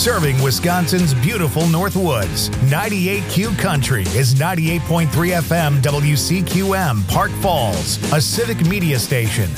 Serving Wisconsin's beautiful Northwoods. 98Q Country is 98.3 FM WCQM, Park Falls, a civic media station.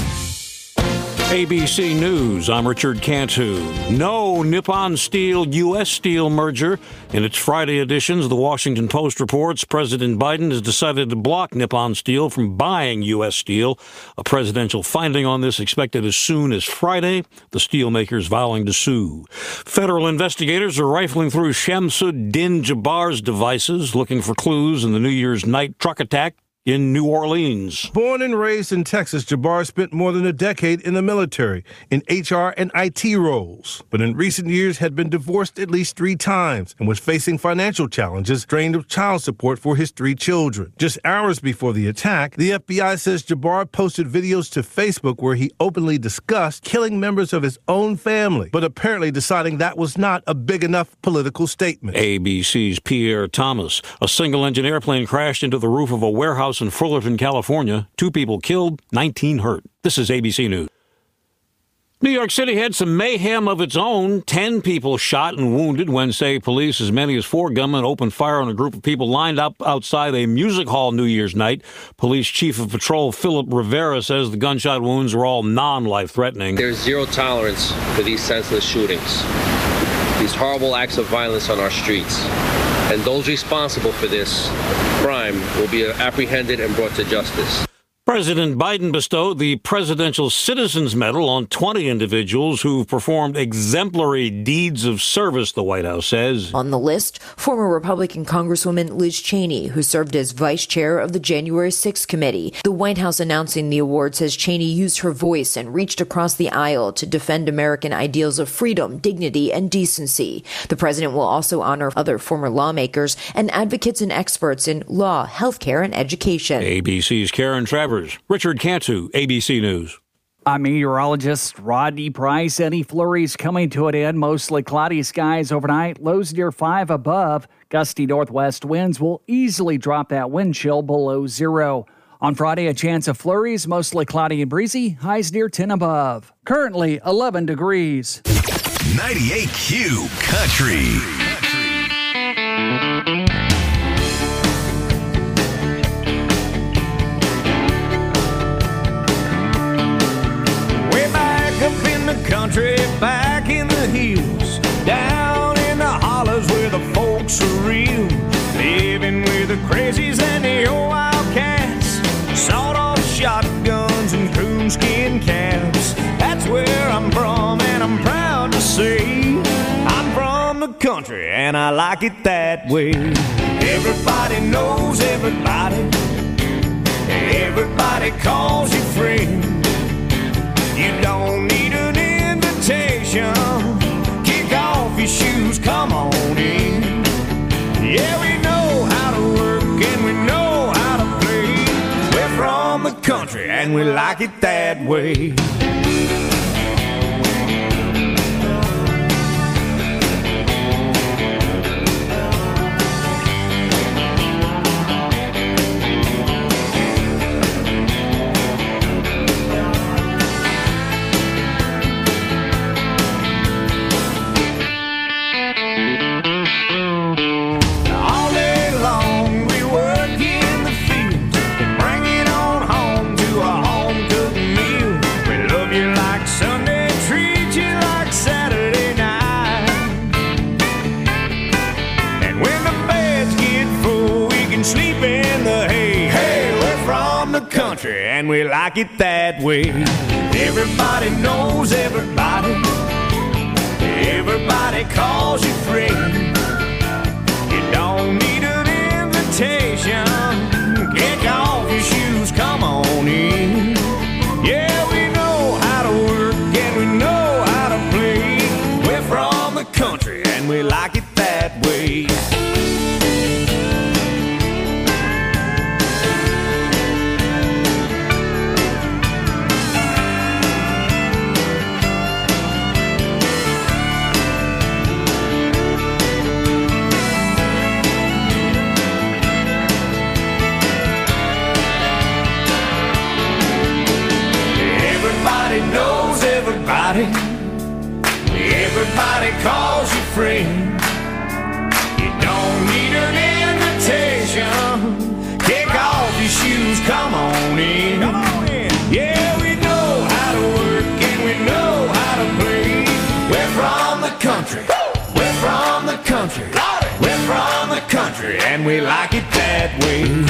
ABC News, I'm Richard Cantu. No Nippon Steel-U.S. Steel merger. In its Friday editions, the Washington Post reports President Biden has decided to block Nippon Steel from buying U.S. Steel. A presidential finding on this expected as soon as Friday, the steelmakers vowing to sue. Federal investigators are rifling through Shamsuddin Jabbar's devices, looking for clues in the New Year's night truck attack in New Orleans. Born and raised in Texas, Jabbar spent more than a decade in the military, in HR and IT roles, but in recent years had been divorced at least 3 times and was facing financial challenges, drained of child support for his 3 children. Just hours before the attack, the FBI says Jabbar posted videos to Facebook where he openly discussed killing members of his own family, but apparently deciding that was not a big enough political statement. ABC's Pierre Thomas. A single-engine airplane crashed into the roof of a warehouse in Fullerton, California. 2 people killed, 19 hurt. This is ABC News. New York City had some mayhem of its own. 10 people shot and wounded when, say, police, as many as 4 gunmen opened fire on a group of people lined up outside a music hall New Year's night. Police Chief of Patrol Philip Rivera says the gunshot wounds were all non-life-threatening. There's zero tolerance for these senseless shootings, these horrible acts of violence on our streets. And those responsible for this crime will be apprehended and brought to justice. President Biden bestowed the Presidential Citizens Medal on 20 individuals who've performed exemplary deeds of service, the White House says. On the list, former Republican Congresswoman Liz Cheney, who served as vice chair of the January 6th committee. The White House announcing the award says Cheney used her voice and reached across the aisle to defend American ideals of freedom, dignity, and decency. The president will also honor other former lawmakers and advocates and experts in law, healthcare, and education. ABC's Karen Travers. Richard Cantu, ABC News. I'm meteorologist Rodney Price. Any flurries coming to an end. Mostly cloudy skies overnight. Lows near 5 above. Gusty northwest winds will easily drop that wind chill below 0. On Friday, a chance of flurries. Mostly cloudy and breezy. Highs near 10 above. Currently 11 degrees. 98Q Country. Country, back in the hills, down in the hollers where the folks are real, living with the crazies and the old wildcats, sawed-off shotguns and coonskin caps. That's where I'm from, and I'm proud to say I'm from the country, and I like it that way. Everybody knows everybody, everybody calls you friend. You don't need an invitation. Kick off your shoes, come on in. Yeah, we know how to work and we know how to play. We're from the country and we like it that way. And we like it that way. Everybody knows everybody, everybody calls you friend. You don't need an invitation. Kick off your shoes, come on in. Yeah, we know how to work and we know how to play. We're from the country and we like it that way. friend. You don't need an invitation. Kick off your shoes, come on in. Come on in. Yeah, we know how to work and we know how to play. We're from the country. We're from the country. We're from the country and we like it that way.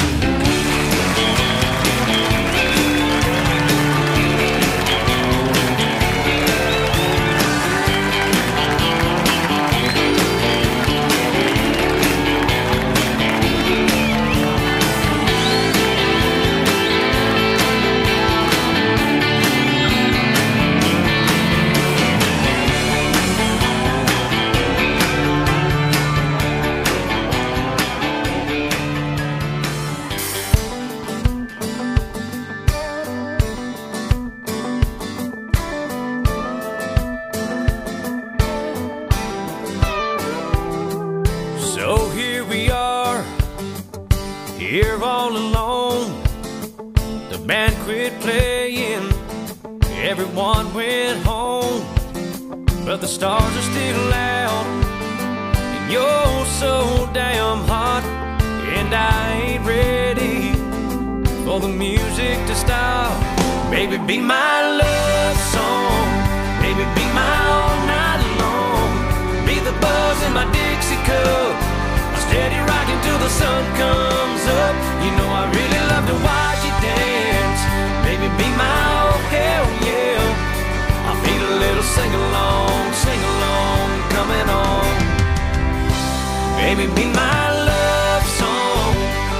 Here all alone, the band quit playing, everyone went home, but the stars are still out, and you're so damn hot, and I ain't ready for the music to stop. Baby, be my love song, baby, be my all night long, be the buzz in my Dixie cup, steady rocking till the sun comes up. You know I really love to watch you dance. Baby, be my oh hell yeah. I feel a little sing-along coming on. Baby, be my love song.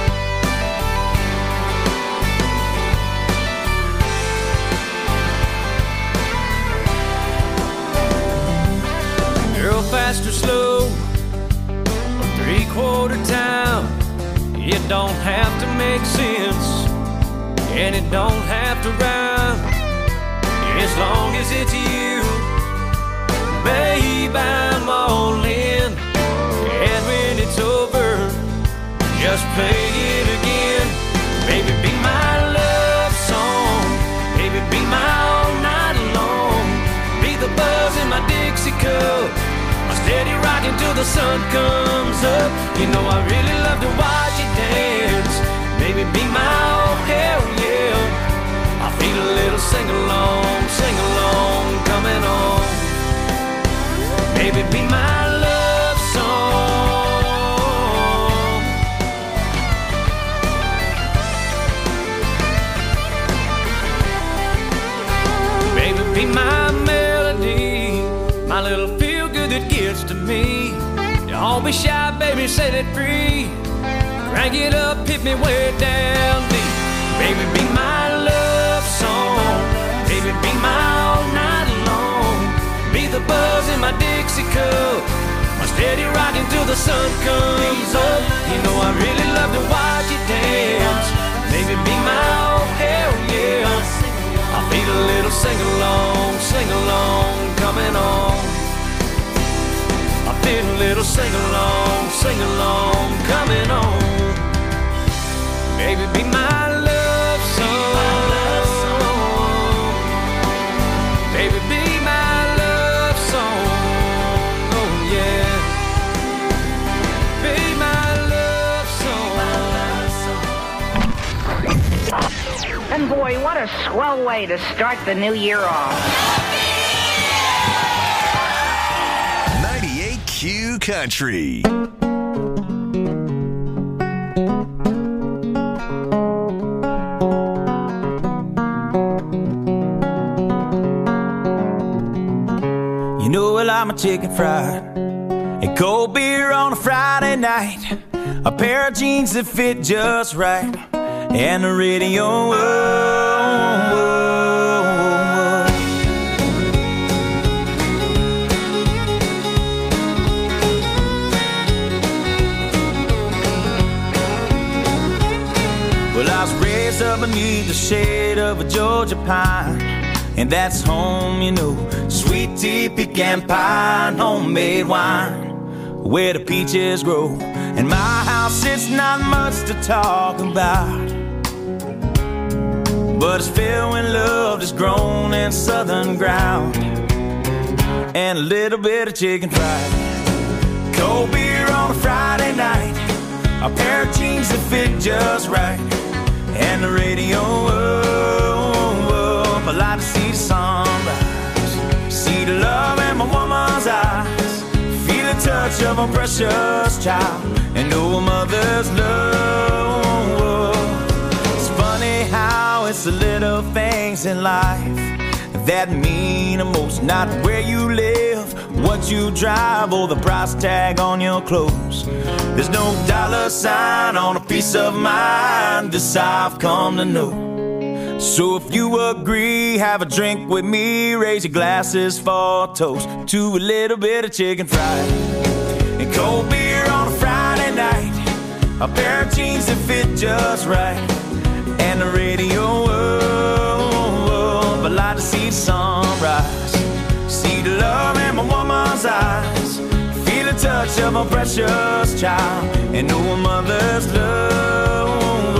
Girl, fast or slow, three-quarter time, it don't have to make sense, and it don't have to rhyme, as long as it's you, babe, I'm all in, and when it's over, just play it again, baby, be my love song, baby, be my all night long, be the buzz in my Dixie cup, steady rocking till the sun comes up. You know I really love to watch you dance. Baby, be my oh hell yeah. I feel a little sing-along coming on. Baby, be my love song. Baby, be my melody, my little that gets to me. Don't be shy, baby, set it free. Crank it up, hit me way down deep. Baby, be my love song. Baby, be my all night long. Be the buzz in my Dixie cup. My steady rocking till the sun comes up. You know I really love to watch you dance. Baby, be my oh hell yeah. I feel a little sing-along coming on. I feel a little sing-along coming on. Baby, be my love song. Baby, be my love song. Oh yeah. Be my love song. And boy, what a swell way to start the new year off. Q Country. You know I like my chicken fried, a cold beer on a Friday night, a pair of jeans that fit just right, and the radio. Up beneath the shade of a Georgia pine, and that's home, you know. Sweet tea, pecan pie, and homemade wine, where the peaches grow. And my house, it's not much to talk about, but it's filled with love that's grown in southern ground, and a little bit of chicken fried. cold beer on a Friday night, a pair of jeans that fit just right, and the radio up. I like to see the sunrise, see the love in my woman's eyes, feel the touch of a precious child, and know a mother's love. It's funny how it's the little things in life that mean the most, not where you live, what you drive, or the price tag on your clothes. There's no dollar sign on a peace of mind, this I've come to know. So if you agree, have a drink with me, raise your glasses for a toast to a little bit of chicken fried and cold beer on a Friday night, a pair of jeans that fit just right, and the radio up. I like to see the sunrise, see the love in my woman's eyes, feel the touch of a precious child, and know a mother's love.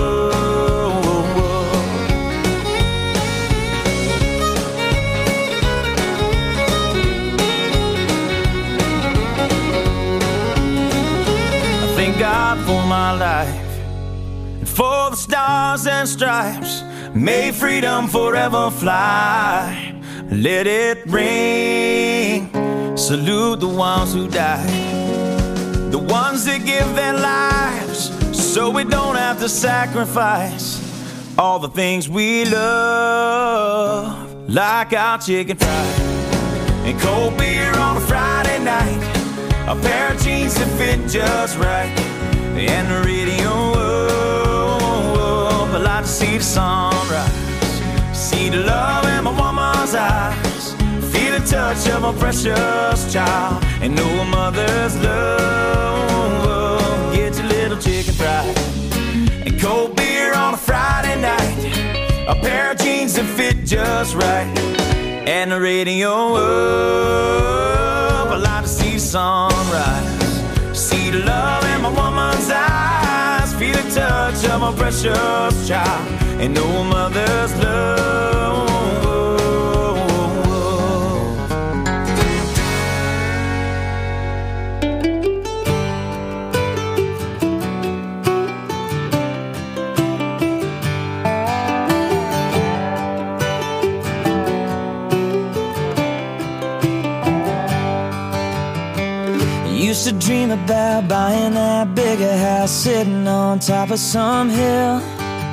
I thank God for my life and for the stars and stripes. May freedom forever fly. Let it ring. Salute the ones who died, the ones that give their lives so we don't have to sacrifice all the things we love, like our chicken fried and cold beer on a Friday night, a pair of jeans that fit just right, and the radio up. I like to see the sunrise, see the love in my woman's eyes, feel the touch of a precious child, and know a mother's love. Get your little chicken fried and cold beer on a Friday night, a pair of jeans that fit just right, and the radio up. I like to see the sunrise, see the love in my woman's eyes, feel the touch of a precious child, and know a mother's love. Used to dream about buying that bigger house, sitting on top of some hill,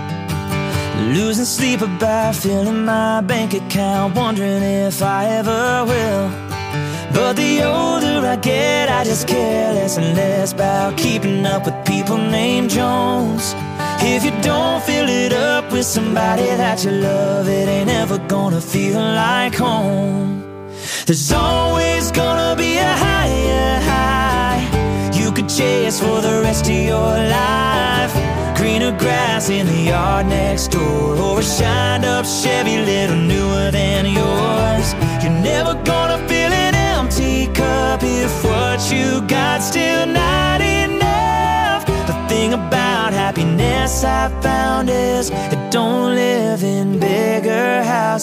losing sleep about filling my bank account, wondering if I ever will. But the older I get, I just care less and less about keeping up with people named Jones. If you don't fill it up with somebody that you love, it ain't ever gonna feel like home. There's always gonna be a higher high you could chase for the rest of your life. Greener grass in the yard next door, or a shined up Chevy little newer than yours. You're never gonna fill an empty cup if what you got still not enough. The thing about happiness I found is it don't live in bigger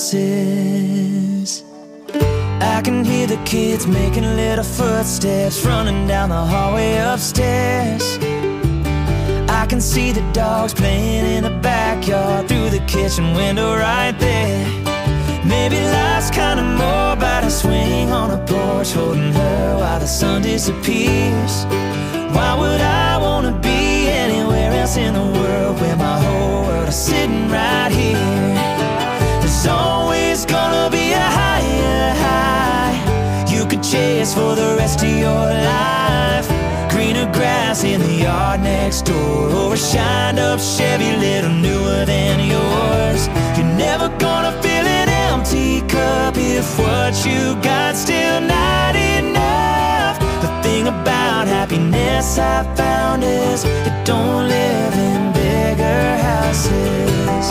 houses. I can hear the kids making little footsteps running down the hallway upstairs. I can see the dogs playing in the backyard through the kitchen window right there. Maybe life's kinda more about a swing on a porch, holding her while the sun disappears. Why would I wanna be anywhere else in the world where my whole world is sitting right here? There's always gonna be a higher high you could chase for the rest of your life. Greener grass in the yard next door, or a shined up Chevy little newer than yours. You're never gonna fill an empty cup if what you got still not enough. The thing about happiness I found is it don't live in bigger houses.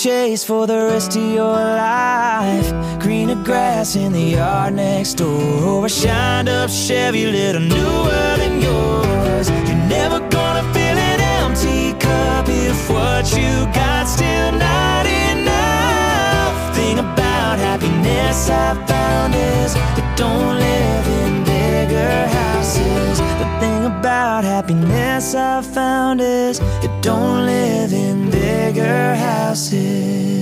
chase for the rest of your life. Greener grass in the yard next door, or a shined up Chevy, little newer than yours. You're never gonna fill an empty cup if what you got still not enough. Thing about happiness I found is it don't live in bigger houses. The thing about happiness I found is it don't live in bigger houses.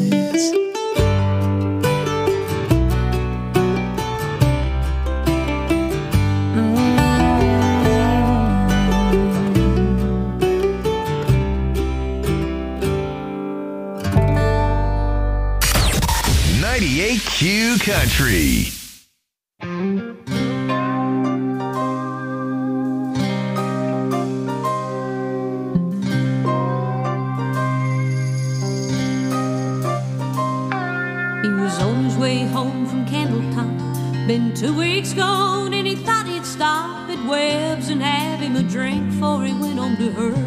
98Q Country. Been 2 weeks gone and he thought he'd stop at Webb's and have him a drink before he went on to her.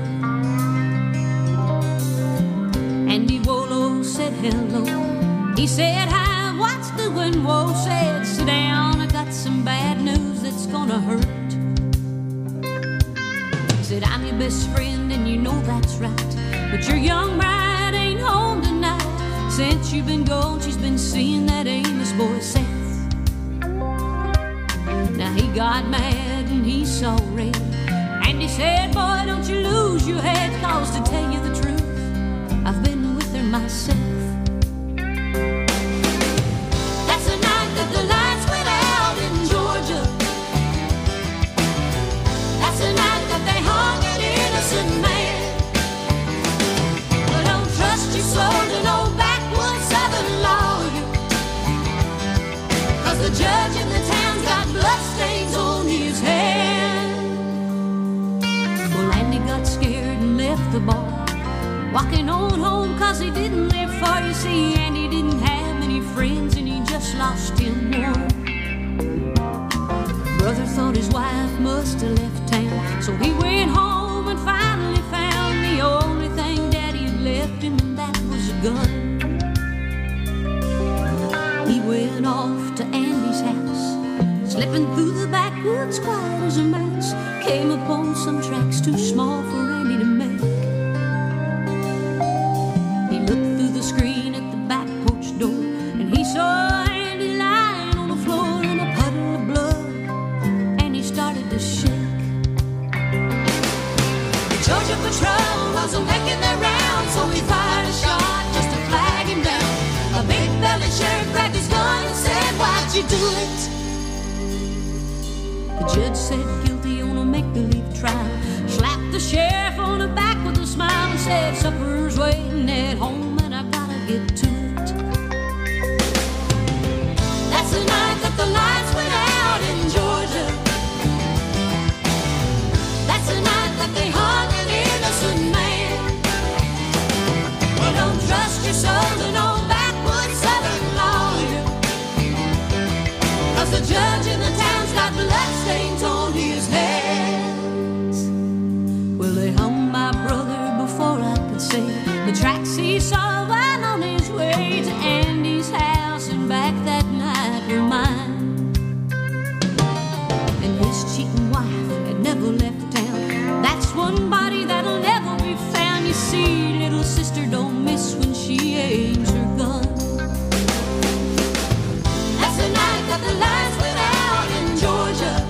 Andy Wolo said hello. He said hi, what's doing? Whoa said sit down, I got some bad news that's gonna hurt. Said I'm your best friend and you know that's right, but your young bride ain't home tonight. Since you've been gone she's been seeing that Amos boy Seth. Now he got mad and he saw red, and he said, boy, don't you lose your head, cause to tell you the truth, I've been with her myself. That's the night that the lights went out in Georgia. That's the night that they hung an innocent man. But don't trust your soul to no backwoods southern lawyer, cause the judge in the town's got bloodstains on his hand. Well, Andy got scared and left the bar, walking on home cause he didn't live far. You see, Andy didn't have many friends and he just lost him one. Brother thought his wife must have left town, so he went home and finally found the only thing Daddy had left him, and that was a gun. He went off to Andy's house, slipping through the backwoods quiet as a mouse, came upon some tracks too small for Andy to make. He looked through the screen at the back porch door, and he saw Andy lying on the floor in a puddle of blood, and he started to shake. The Georgia Patrol wasn't making their rounds, so he fired a shot just to flag him down. A big-bellied sheriff grabbed his gun and said, why'd you do it? The judge said guilty on a make-believe trial, slapped the sheriff on the back with a smile and said, supper's waiting at home and I gotta get to it. That's the night that the lights went out in Georgia. That's the night that they hung an innocent man. Well, don't trust your soul to no backwoods southern lawyer, cause the judge in the town's got bloodstains on his hands. Well, they hung my brother before I could say the tracks he saw while on his way to Andy's house and back that night were mine. And his cheating wife had never left town. That's one body that'll never be found. You see, little sister don't miss when she aims her gun. That's the night that the lights went out in Georgia.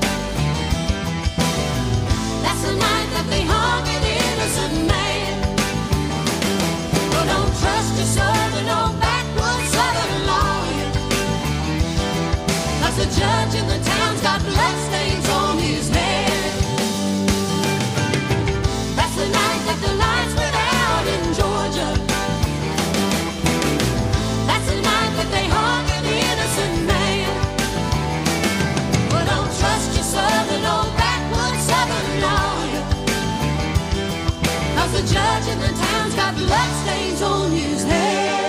That's the night that they hung an innocent man. Well, don't trust your soul to no backwoods southern lawyer, cause the judge in the town's got bloodstains on his head. That's the night that the lights went out in Georgia. That's the night that they hung an innocent man. Well, don't trust your soul to no backwoods southern lawyer, cause the judge in the town's got bloodstains on his hands.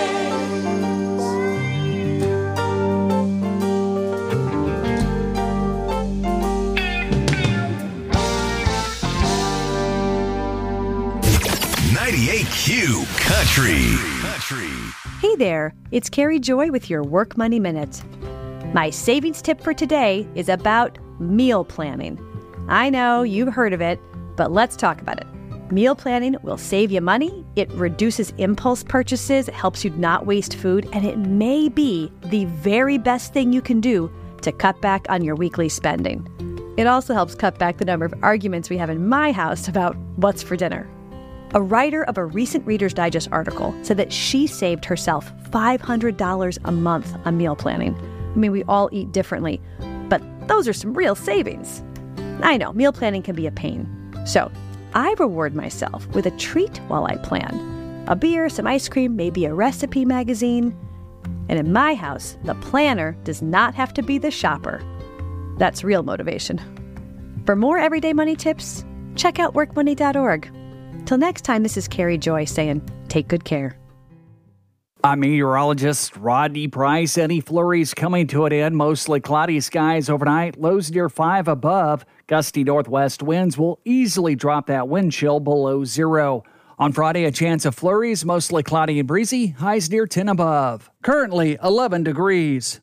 98 98Q Country. Hey there, it's Carrie Joy with your Work Money Minute. My savings tip for today is about meal planning. I know you've heard of it, but let's talk about it. Meal planning will save you money, it reduces impulse purchases, it helps you not waste food, and it may be the very best thing you can do to cut back on your weekly spending. It also helps cut back the number of arguments we have in my house about what's for dinner. A writer of a recent Reader's Digest article said that she saved herself $500 a month on meal planning. I mean, we all eat differently, but those are some real savings. I know, meal planning can be a pain. So I reward myself with a treat while I plan. A beer, some ice cream, maybe a recipe magazine. And in my house, the planner does not have to be the shopper. That's real motivation. For more everyday money tips, check out workmoney.org. Till next time, this is Carrie Joy saying, take good care. I'm meteorologist Rodney Price. Any flurries coming to an end, mostly cloudy skies overnight. Lows near 5 above. Gusty northwest winds will easily drop that wind chill below 0. On Friday, a chance of flurries, mostly cloudy and breezy. Highs near 10 above. Currently 11 degrees.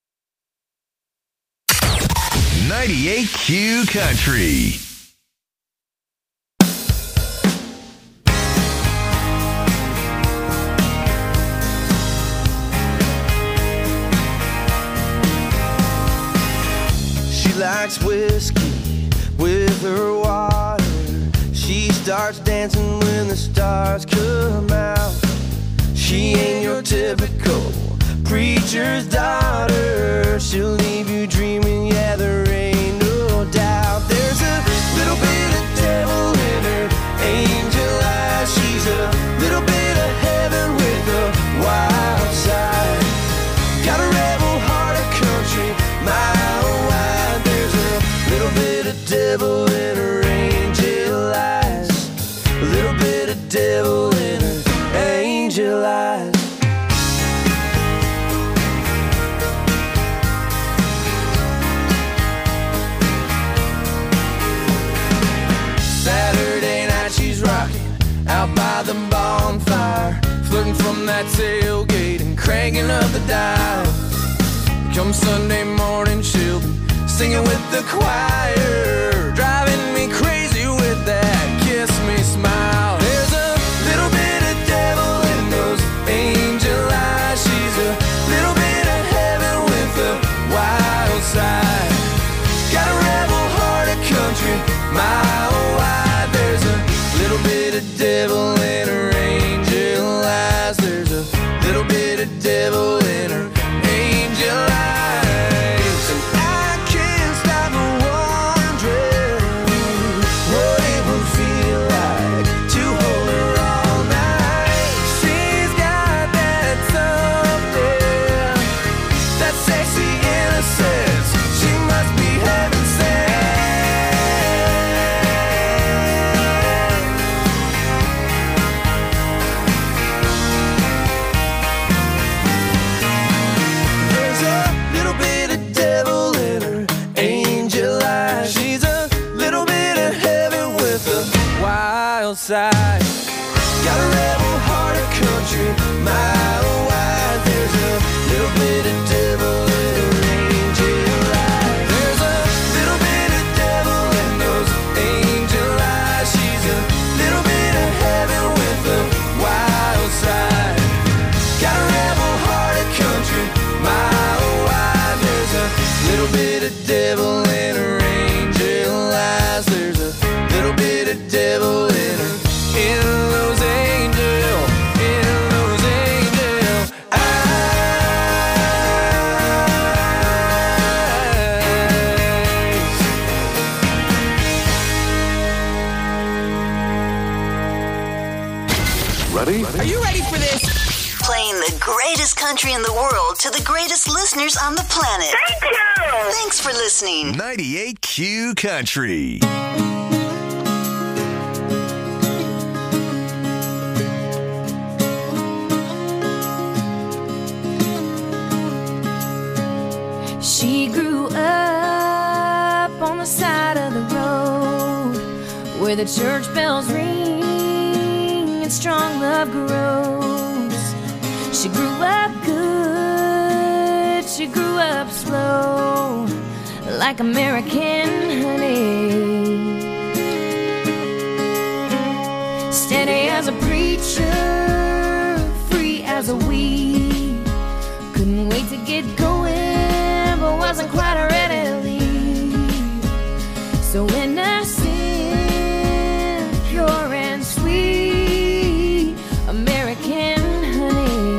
98Q Country. She likes whiskey with her water. She starts dancing when the stars come out. She ain't your typical preacher's daughter. She'll leave you dreaming, yeah, there ain't no doubt. There's a little bit of devil in her angel eyes. She's a little bit of heaven with a wild side. Got a rebel heart of country, mile wide. There's a little bit of devil in her angel eyes. A little bit of devil in her angel eyes. Saturday night she's rocking out by the bonfire, flirting from that tailgate and cranking up the dial. Come Sunday morning she'll be singing with the choir, driving me crazy with that kiss me smile. There's a little bit of devil in those angel eyes. She's a little bit of heaven with a wild side. Got a rebel heart of country, mile wide. There's a little bit of devil in her angel eyes. There's a little bit of devil in her angel eyes. And I can't stop wondering what it would feel like to hold her all night. She's got that something, that sexy innocence. She must be heaven sent. There's a little bit of devil in her angel eyes. She's a little bit of heaven with a wild side. Got a rebel heart of country, mile wide. There's a little bit of devil in her angel eyes. There's a little bit of devil in those angel eyes. She's a little bit of heaven with a wild side. Got a rebel heart of country, mile wide. There's a little bit of devil in her angel eyes. There's a little bit of devil in her, in those angel eyes. Ready? Are you ready for this? Playing the greatest country in the world to the greatest listeners on the planet. Thank you! Thanks for listening. 98Q Country. She grew up on the side of the road where the church bells ring and strong love grows. She grew up good, she grew up slow, like American honey. Steady as a preacher, free as a weed. Couldn't wait to get going, but wasn't quite ready to leave. So innocent, pure and sweet, American honey.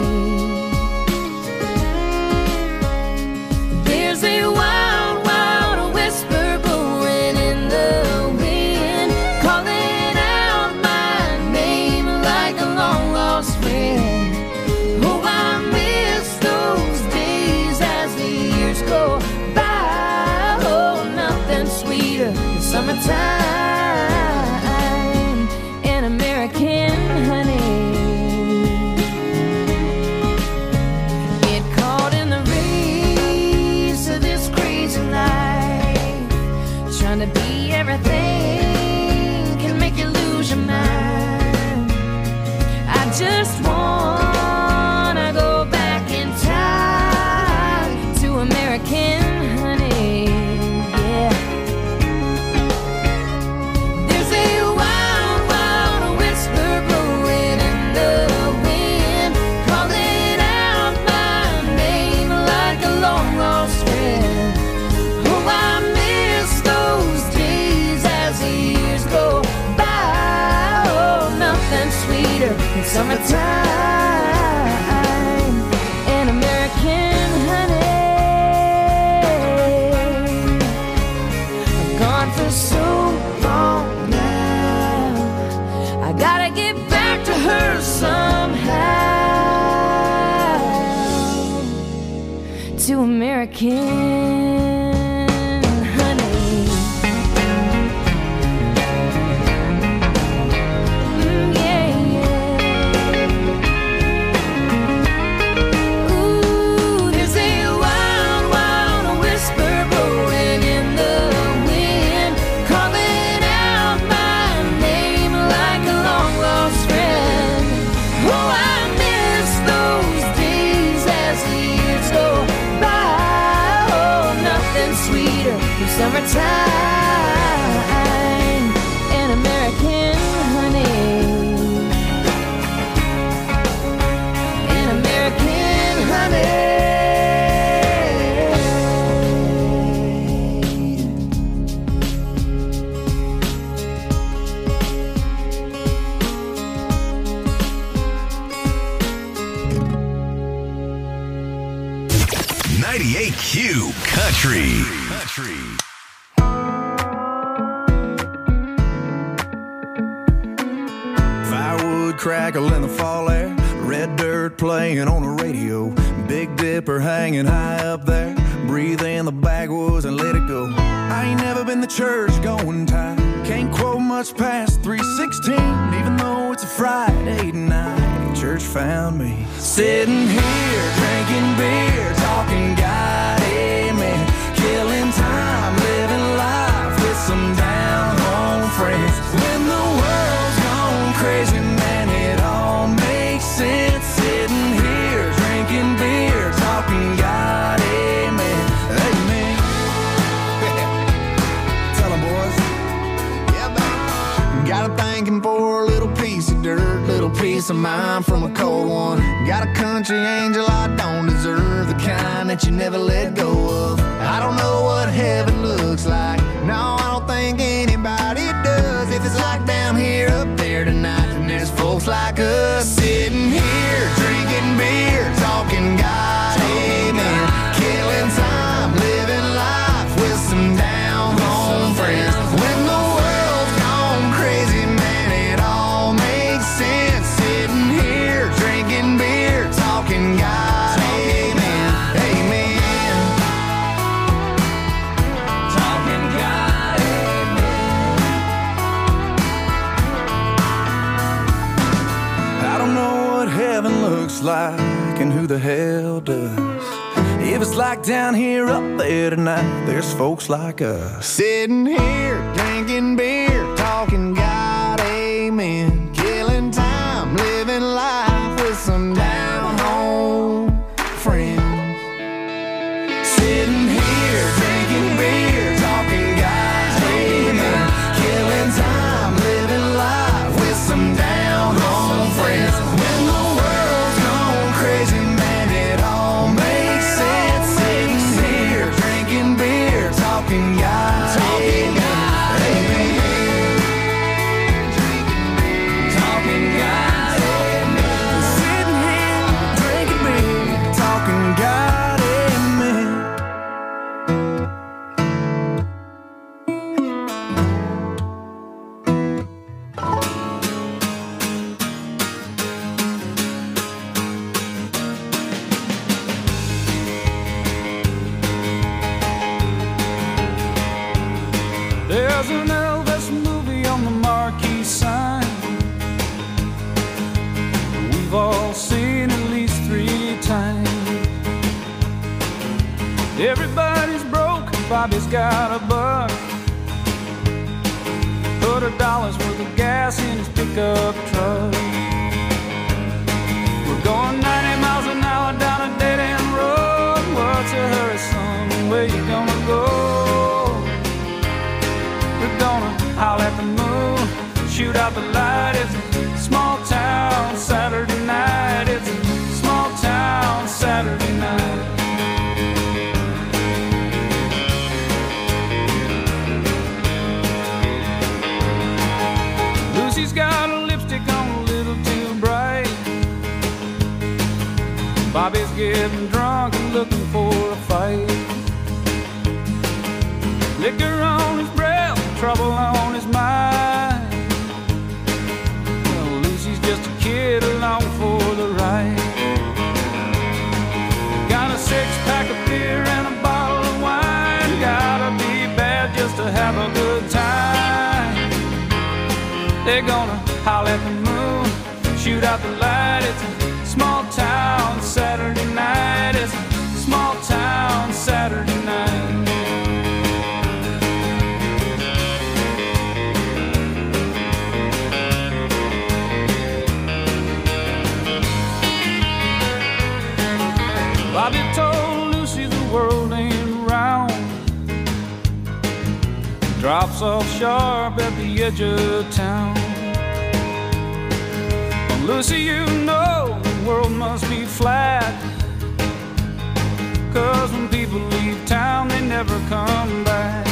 There's a wild, wild whisper blowing in the wind, calling out my name like a long lost friend. Oh, I miss those days as the years go by. Oh, nothing sweeter than summertime and American honey. Get caught in the race of this crazy life, trying to be everything can make you lose your mind. I just wanna go back in time to American honey, yeah. There's a wild, wild whisper blowing in the wind, calling out my name like a long lost friend. Oh, I miss those days as the years go by. Oh, nothing sweeter than summertime and American honey. I've gone for so long now, I gotta get back to her somehow, to American honey. Yeah, yeah. Ooh, there's a wild, wild whisper blowing in the wind, calling out my name like a long lost friend. Oh, I miss those days as the years go by. Oh, nothing sweeter than summertime and American honey. And American honey. 98Q Country. Firewood crackle in the fall air, red dirt playing on the radio, Big Dipper hanging high up there, breathe in the backwoods and let it go. I ain't never been to church going time, can't quote much past 3:16, even though it's a Friday night. Church found me sitting here drinking beer, talking God, amen, killing time, living life with some down home friends. When the world's gone crazy, man, it all makes sense. Sitting here drinking beer, talking God, amen, amen. Tell 'em, boys. Yeah, baby. Got a thanking for a little piece of dirt, little piece of mind from a cold one. Got a country angel I don't deserve, the kind that you never let go of. I don't know what heaven looks like, no, I don't think anybody does. If it's like down here, up there tonight, then there's folks like us sitting here drinking beer, talking God, amen, killing time, living life with some down home friends. When the world's gone crazy, man, it all makes sense. Sitting here drinking beer, talking God, amen, amen, talking God, amen. I don't know what heaven looks like and who the hell does. If it's like down here, up there tonight, there's folks like us sitting here drinking beer, talking God, amen, killing time, Everybody's broke, Bobby's got a buck. Put $1 worth of gas in his pickup truck. We're going 90 miles an hour down a dead-end road. What's a hurry, son? Where you gonna go? We're gonna howl at the moon, shoot out the light. It's a small town Saturday night. It's a small town Saturday night. Lucy's got a lipstick on a little too bright. Bobby's getting drunk and looking for a fight. Liquor on his breath, trouble on his mind. Well, Lucy's just a kid along for the ride. Got a 6-pack of beer and a bottle of wine. Gotta be bad just to have a good time. They're gonna howl at the moon, shoot out the light. It's a small town Saturday night. It's a small town Saturday night. Bobby told Lucy the world ain't round. Drops off sharp at the edge of town. Well, Lucy, you know the world must be flat. 'Cause when people leave town, they never come back.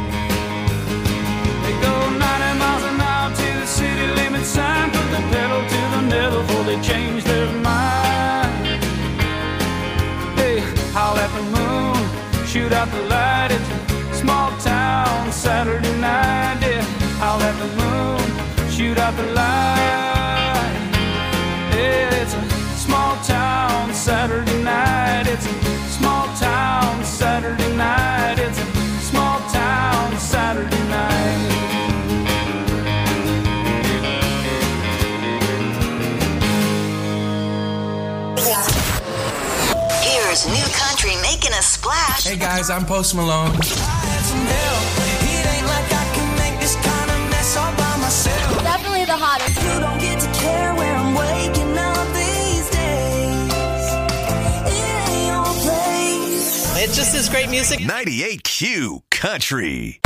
They go 90 miles an hour to the city limit sign. Put the pedal to the metal before they change their mind. Hey, howl at the moon, shoot out the light. It's a small town Saturday night. Yeah, howl at the moon, shoot out the light. Yeah, it's a small town Saturday night. It's a small town Saturday night. It's a small town Saturday night. Here's new country making a splash. Hey guys, I'm Post Malone. Definitely the hottest. You don't get to care where I'm waking up these days. It ain't your place. It just is great music. 98Q Country.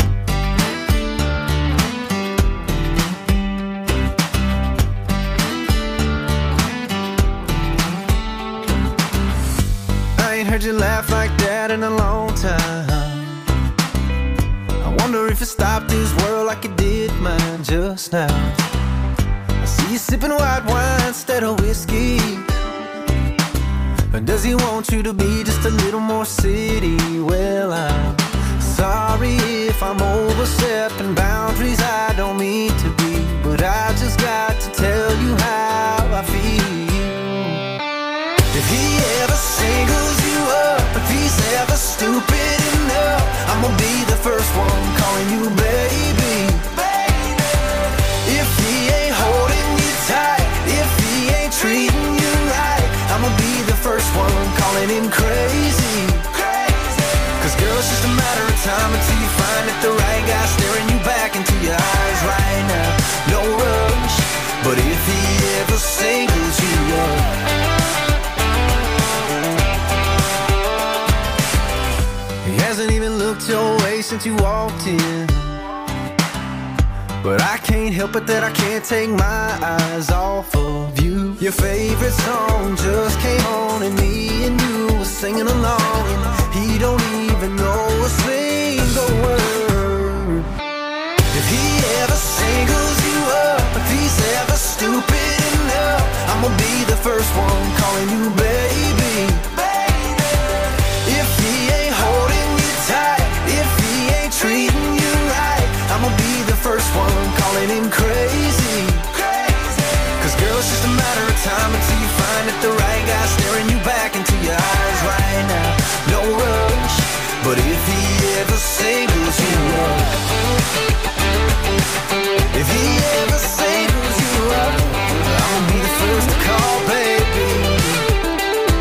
I ain't heard you laugh like that in a long time. I wonder if it stopped this world like it did mine just now. I see you sipping white wine instead of whiskey. Or does he want you to be just a little more city? Well, I'm sorry if I'm overstepping boundaries I don't mean to be, but I just got to tell you how I feel. If he ever singles you up, if he's ever stupid enough, I'm gonna be the first one calling you baby. If he ain't holding you tight, if he ain't treating you right, I'm gonna be the first one calling him crazy. Cause girl, it's just a matter of time until you find that the right guy staring you back into your eyes right now. No rush, but if he ever singles you up, he hasn't even looked your way since you walked in. But I can't help it that I can't take my eyes off of you. Your favorite song just came on and me and you were singing along, and he don't even know a single word. If he ever singles you up, if he's ever stupid enough, I'm gonna be the first one calling you baby. If he ain't holding you tight, if he ain't treating you right, I'm gonna be the first one calling him crazy. Cause girl, it's just a matter of time until you find that the right guy staring you back into your eyes right now. No rush, but if he ever singles you up, if he ever singles you up, I'm gonna be the first to call baby.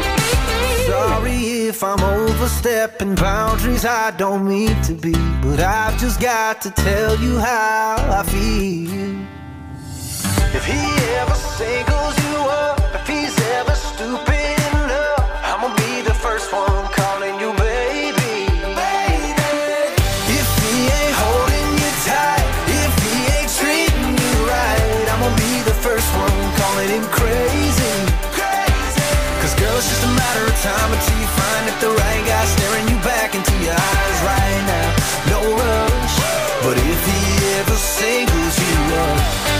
stepping boundaries I don't mean to be, but I've just got to tell you how I feel. If he ever singles you up, if he's ever stupid enough, I'ma be the first one calling you baby. Baby. If he ain't holding you tight, if he ain't treating you right, I'ma be the first one calling him crazy. Cause girl, it's just a matter of time until you find that the right guy staring you back into your eyes right now. No rush, but if he ever singles you up,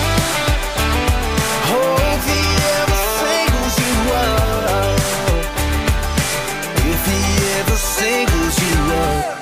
oh, if he ever singles you up, if he ever singles you up.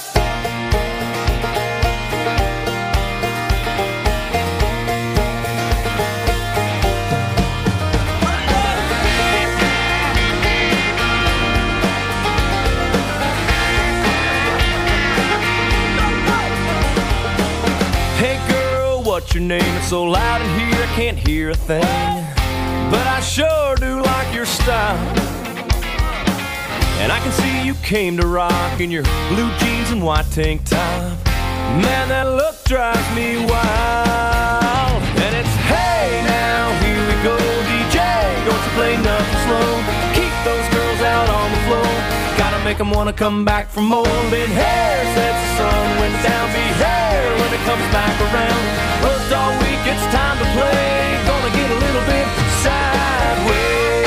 What's your name? It's so loud in here I can't hear a thing, but I sure do like your style. And I can see you came to rock in your blue jeans and white tank top. Man, that look drives me wild. And it's hey now, here we go, DJ, don't you play nothing slow. Keep those girls out on the floor, gotta make them wanna come back for more. Been hair since the sun went down, be hair when it comes back around. Worked all week, it's time to play. Gonna get a little bit sideways.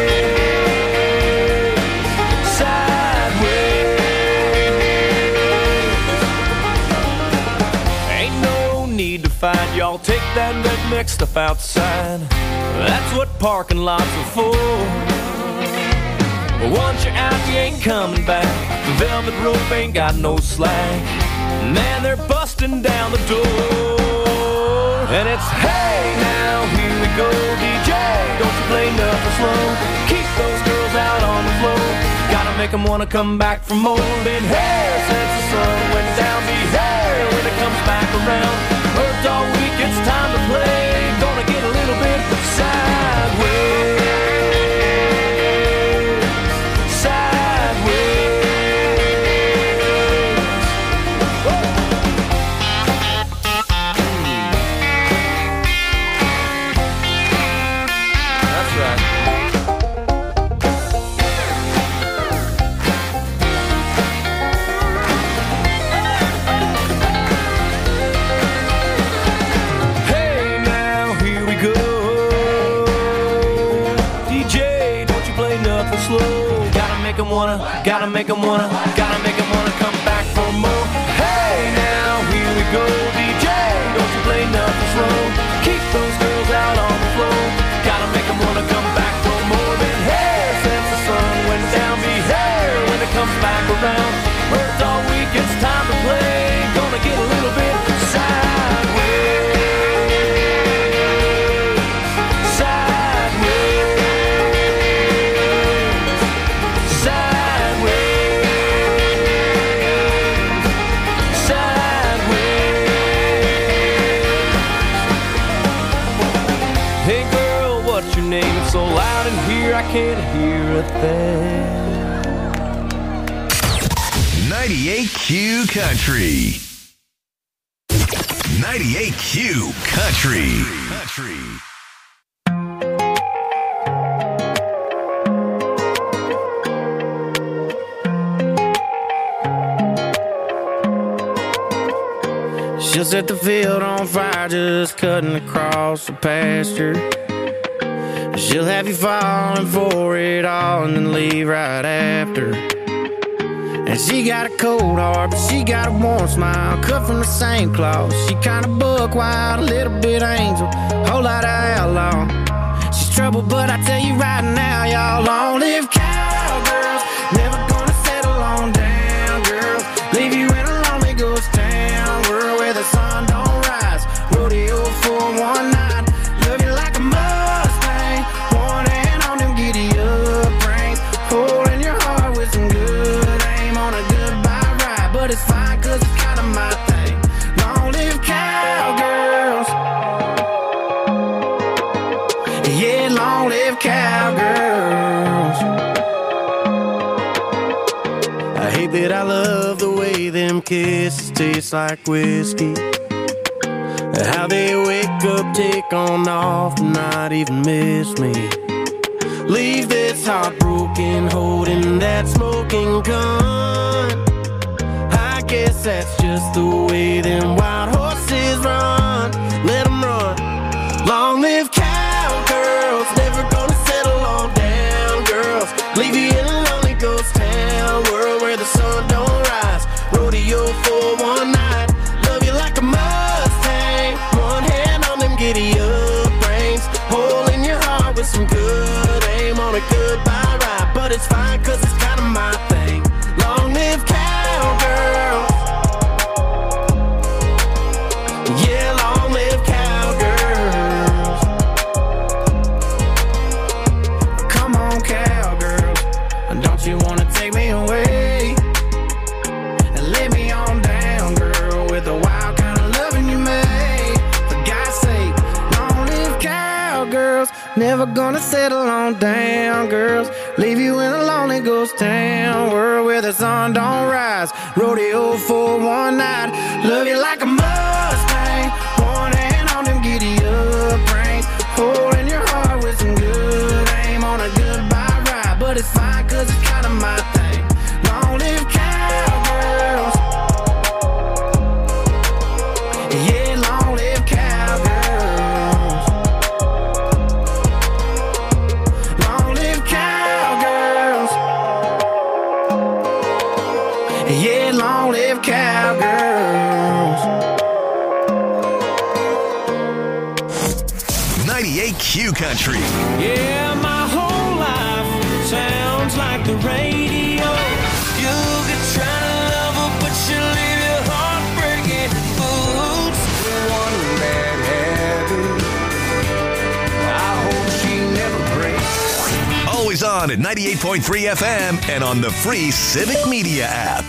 Sideways. Ain't no need to fight, y'all take that redneck stuff outside. That's what parking lots are for. But once you're out, you ain't coming back. The velvet rope ain't got no slack. Man, they're busting down the door. And it's hey now, here we go, DJ, don't you play nothing slow. Keep those girls out on the floor, gotta make them wanna come back for more. Been here since the sun went down, be here when it comes back around. Worked all week, it's time to play. Gonna get a little bit sideways. Gotta make 'em wanna come back for more. Hey now, here we go, DJ, don't you play nothing slow. Keep those girls out on the floor, gotta make 'em wanna come back for more. Been here since the sun went down, be here when it comes back around. Worked all week, it's time to play. Gonna get a little bit sideways. So loud in here I can't hear a thing. 98Q Country. 98Q Country. She'll set the field on fire just cutting across the pasture. She'll have you falling for it all and then leave right after. And she got a cold heart, but she got a warm smile, cut from the same cloth. She kinda buck wild, a little bit angel, whole lot of outlaw. She's trouble, but I tell you right now, y'all, long-lived cowgirls, never gonna settle on down, girls. Leave you in a lonely ghost town, world where the sun don't rise. Rodeo for one night, love you like a Mustang, one hand on them giddy up reins, holding your heart with some good aim on a goodbye ride. But it's fine, cause it's kinda my thing. Long-lived cowgirls, yeah, long-lived cowgirls. I hate them kisses taste like whiskey. How they wake up, take on off, and not even miss me. Leave this heartbroken, holding that smoking gun. I guess that's just the way them wild horses run. Let them run. Long live cowgirls, never gonna settle on down girls. Leave you in a lonely ghost town, world where the sun don't rise. Rodeo for one night, love you like a Mustang. One hand on them giddy up reins, hole in your heart with some good aim on a goodbye ride. But it's fine cause it's kinda my thing. Long live cowgirls. Yeah, long live cowgirls. Come on, cowgirls, don't you wanna take me away and lay me on down, girl, with the wild kind of loving you made. For God's sake, long live cowgirls. Never gonna settle on down, girls. Leave you in a lonely ghost town, world where the sun don't rise. Rodeo for one night, love you like a Mustang. One hand on them giddy up reins, holding your heart with some good aim on a goodbye ride. But it's fine cause it's kinda my thing. Long live cowgirls. Yeah, long live cowgirls. Long live cowgirls. Yeah, long live cowgirls. 98 Q Country. Yeah, my whole life sounds like the radio. You could try to love her, but she'll leave your heart breaking. Oops, one bad habit. I hope she never breaks. Always on at 98.3 FM and on the free Civic Media app.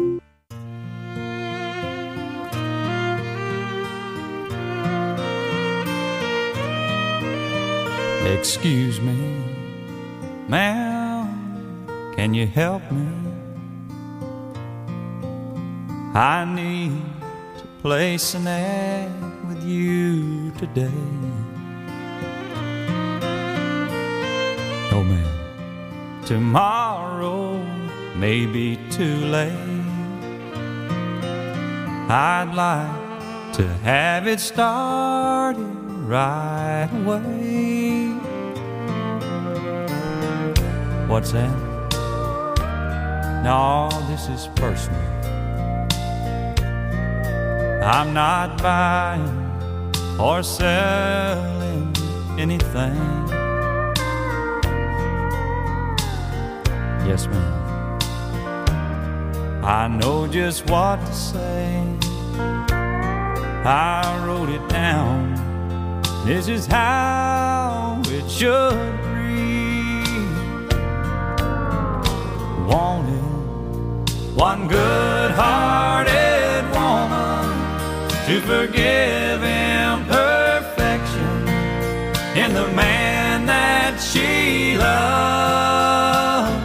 Excuse me, ma'am, can you help me? I need to place an ad with you today. Oh, ma'am, tomorrow may be too late. I'd like to have it started right away. What's that? No, this is personal. I'm not buying or selling anything. Yes, ma'am. I know just what to say. I wrote it down. This is how it should read. Wanted one good-hearted woman to forgive imperfection in the man that she loved.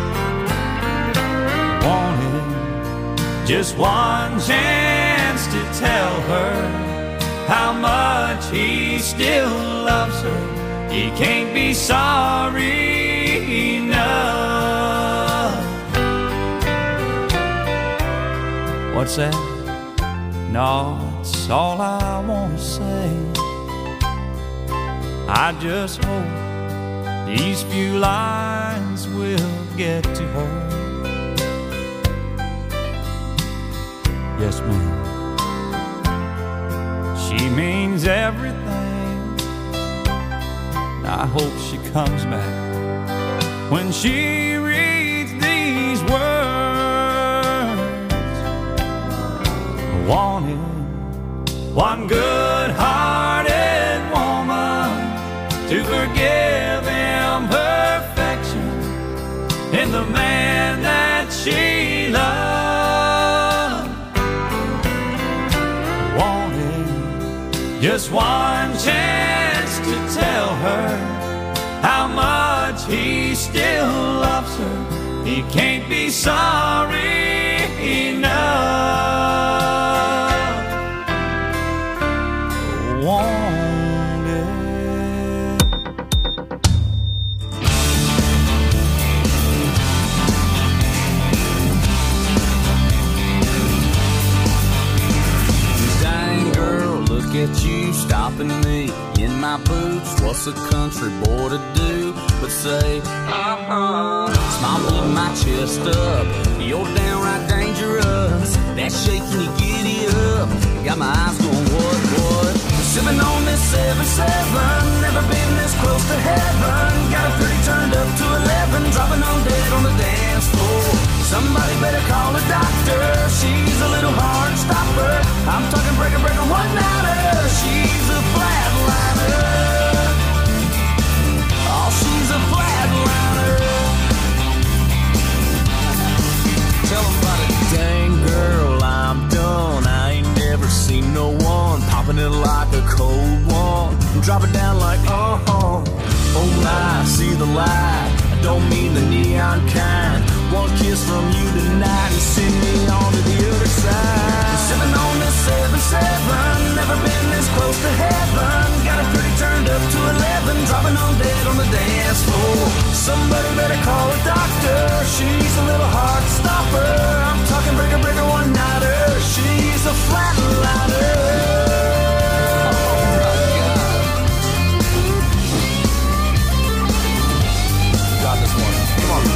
Wanted just one chance to tell her how much he still loves her. He can't be sorry enough. What's that? No, it's all I want to say. I just hope these few lines will get to her. Yes, ma'am. She means everything. I hope she comes back when she reads these words. I wanted one good-hearted woman to forgive imperfection in the man that she loved. Wanted just one chance to tell her how much he still loves her. He can't be sorry enough. my boots. What's a country boy to do but say, Smile, beat my chest up. You're downright dangerous. That shaking you giddy up. Got my eyes going, what? Sipping on this 7-7. Never been this close to heaven. Got it pretty turned up to 11. Dropping on dead on the dance floor. Somebody better call a doctor. She's a little hard stopper. I'm talking breaker, one-nighter. She's a flatliner. Oh, she's a flatliner. Tell them about it. Dang girl, I'm done. I ain't never seen no one popping it like a cold one. Drop it down like, oh my, see the light. I don't mean the neon kind. One kiss from you tonight and send me on to the other side. Sipping on this 7-7. Never been this close to heaven. Got it pretty turned up to 11. Dropping on dead on the dance floor. Somebody better call a doctor. She's a little hard stopper. I'm talking breaker, one-nighter. She's a flatliner. Got this one. Come on.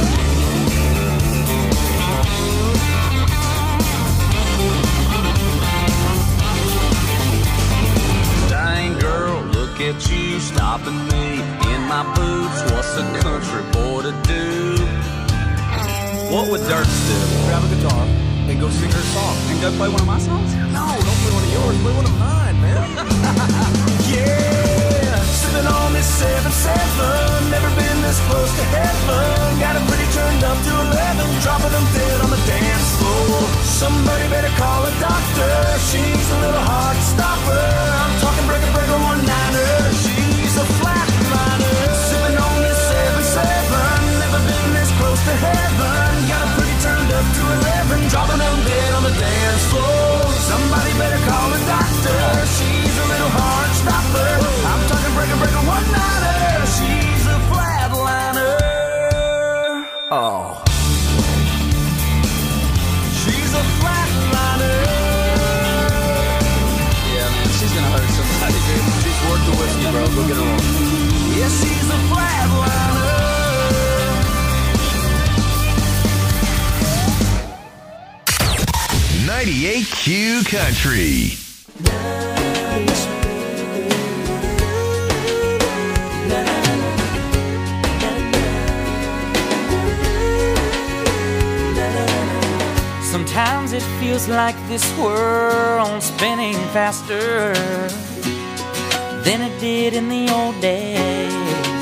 Dang girl, look at you stopping me in my boots. What's a country boy to do? What would Dirks do? Grab a guitar and go sing her song. And go play one of my songs? No, don't play one of yours. Play one of mine, man. Yeah, sipping on this 7-7. Never been this close to heaven. Got it pretty turned up to 11. Dropping them dead on the dance floor. Somebody better call a doctor. She's a little hard stopper. I'm talking breaker, one-nighter. She's a flatliner. Sipping on this 7-7. Never been this close to heaven. Got it pretty turned up to 11. Dropping them dead on the dance floor. Somebody better call a doctor. She's a little hard stopper. I'm talking breaker, one-nighter. She's a flatliner. Oh. She's a flatliner. Yeah, man, she's gonna hurt somebody, dude. She's worth the whiskey, bro. Go get her on. Yeah, she's a flatliner. 98Q Country. Sometimes it feels like this world's spinning faster than it did in the old days.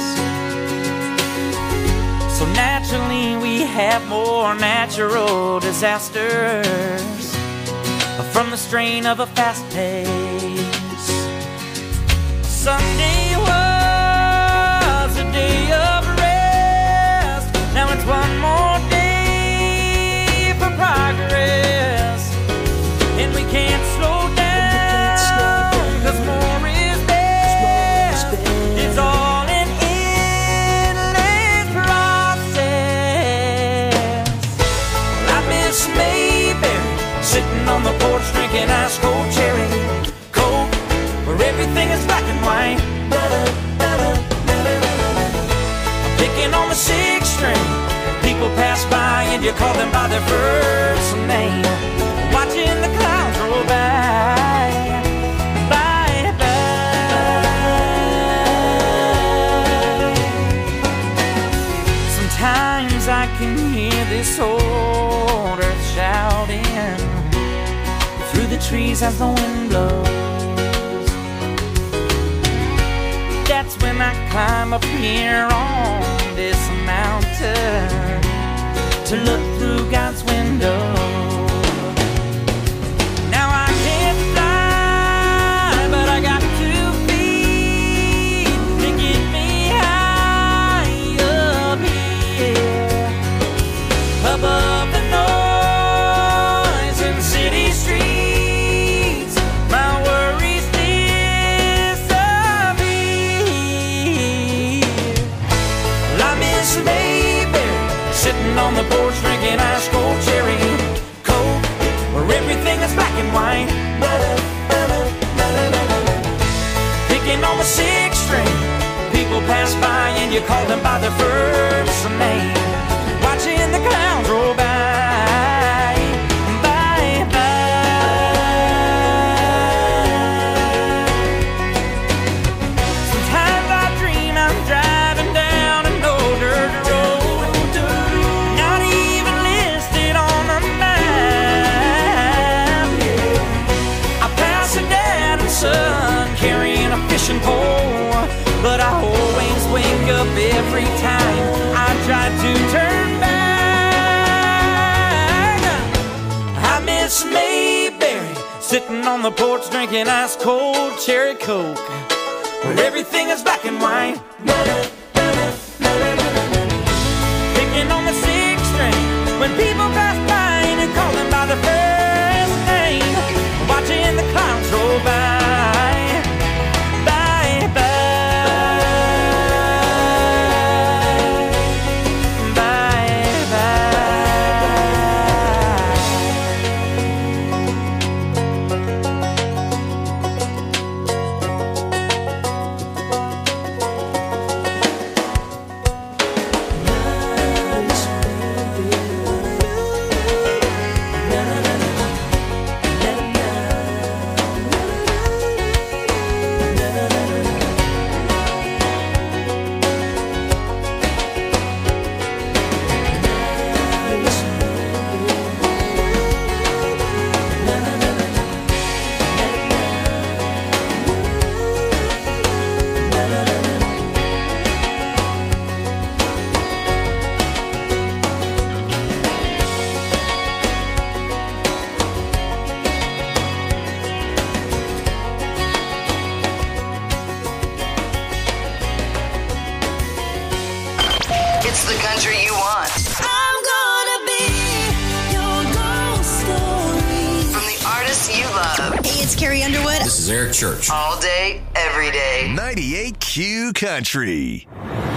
So naturally we have more natural disasters from the strain of a fast pace. Sunday was a day of rest. Now it's one more day for progress, and we can't slow down, 'cause more is best. It's all an endless process. Well, I miss Mayberry, sitting on the porch drinking ice cold cherry Coke, where everything is black and white. Picking on the 6th string, people pass by and you call them by their first name. Watching the clouds roll by, by, by. Sometimes I can hear this old earth shouting through the trees as the wind blows. That's when I climb up here on this mountain to look through God's window. Now I can't fly, but I got 2 feet to get me high up here, above the noise in city streets. My worries disappear. Well, I miss Mayberry, sitting on the porch drinking ice cold cherry Coke, where everything is black and white. Picking on the sixth string. People pass by and you call them by their first name. Watching the clowns roll by. But I always wake up every time I try to turn back. I miss Mayberry sitting on the porch drinking ice cold cherry Coke, where everything is black and white. Picking on the sixth string when people pass by and you call them by their first name. Watching the clowns roll by. Eric Church. All day, every day. 98Q Country.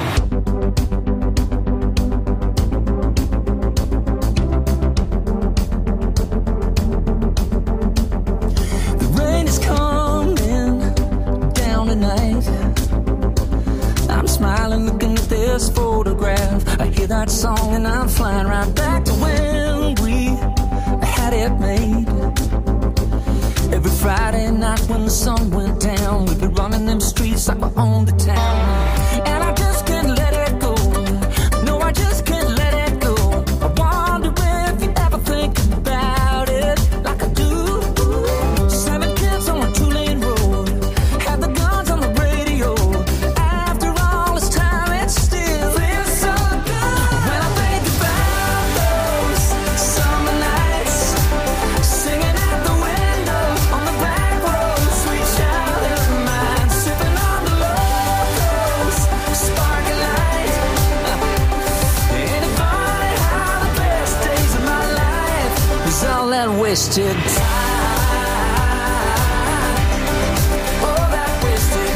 The rain is coming down tonight. I'm smiling looking at this photograph. I hear that song and I'm flying right back to when we had it made. Every Friday night when the sun went down, we'd be running them streets like we owned the town. And I just can't let it go. No, I just can't let it go. I wonder if you ever think about it like I do. 7 kids on a 2-lane road, had the guns on the radio. After all this time, it still feels so good. When I think about those summer nights, singing at the window on the back road, sweet child of mine, sipping on the locals, sparkling light. Ain't it funny how the best days of my life was all that wasted time? Oh, that wasted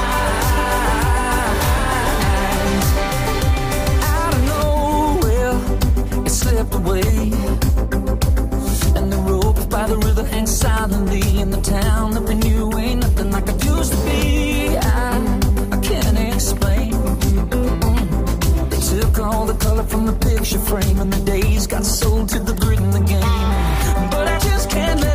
time. Out of nowhere, it slipped away. And the rope by the river hangs silently in the town that we knew ain't nothing like it used to be. I can't explain. They took all the color from the picture frame and the days got sold to the grit in the game. But I just can't let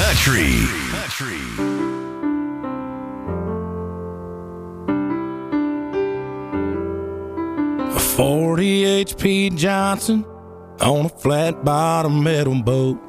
Country. 40 HP Johnson on a flat bottom metal boat.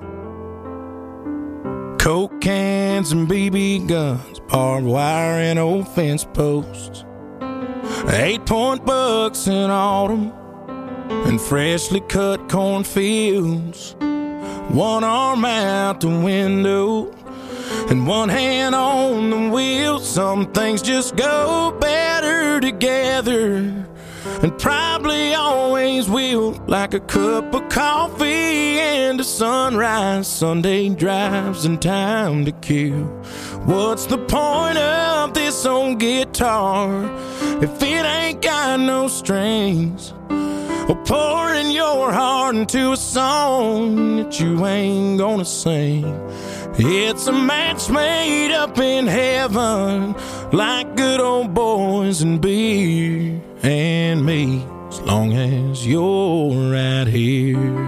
Coke cans and BB guns, barbed wire and old fence posts. 8-point bucks in autumn and freshly cut cornfields. One arm out the window and one hand on the wheel. Some things just go better together, and probably always will, like a cup of coffee and a sunrise, Sunday drives and time to kill. What's the point of this old guitar if it ain't got no strings? Or pouring your heart into a song that you ain't gonna sing. It's a match made up in heaven, like good old boys and beer and me, as long as you're right here.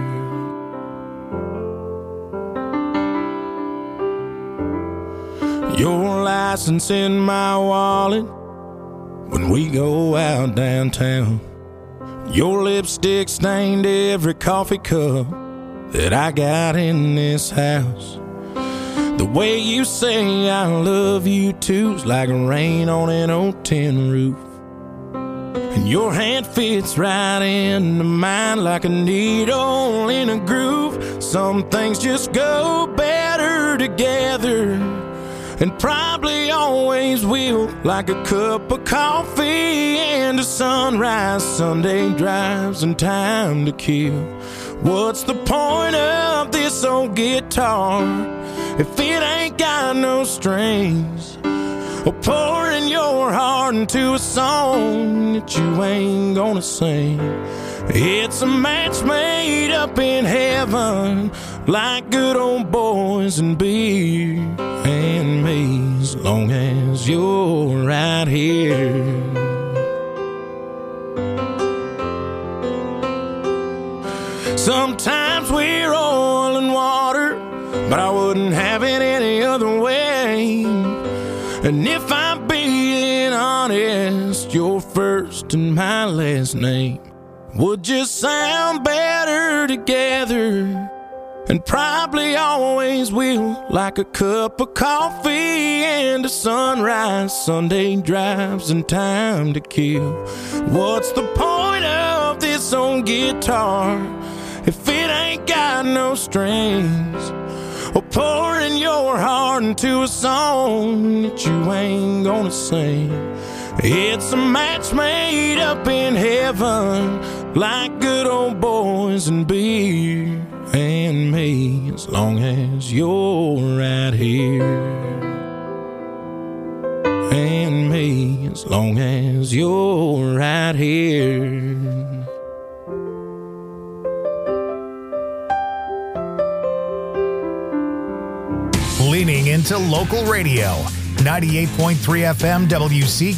Your license in my wallet when we go out downtown. Your lipstick stained every coffee cup that I got in this house. The way you say I love you too's like rain on an old tin roof. And your hand fits right into mine like a needle in a groove. Some things just go better together, and probably always will, like a cup of coffee and a sunrise, Sunday drives and time to kill. What's the point of this old guitar if it ain't got no strings? Or pouring your heart into a song that you ain't gonna sing. It's a match made up in heaven, like good old boys and beer and me, as long as you're right here. Sometimes we're oil and water, but I wouldn't have it any other way. And if I'm being honest, your first and my last name would just sound better together, and probably always will, like a cup of coffee and a sunrise, Sunday drives and time to kill. What's the point of this old guitar if it ain't got no strings? Or pouring your heart into a song that you ain't gonna sing. It's a match made up in heaven, like good old boys and beer and me, as long as you're right here. And me, as long as you're right here. Leaning into local radio. 98.3 FM WC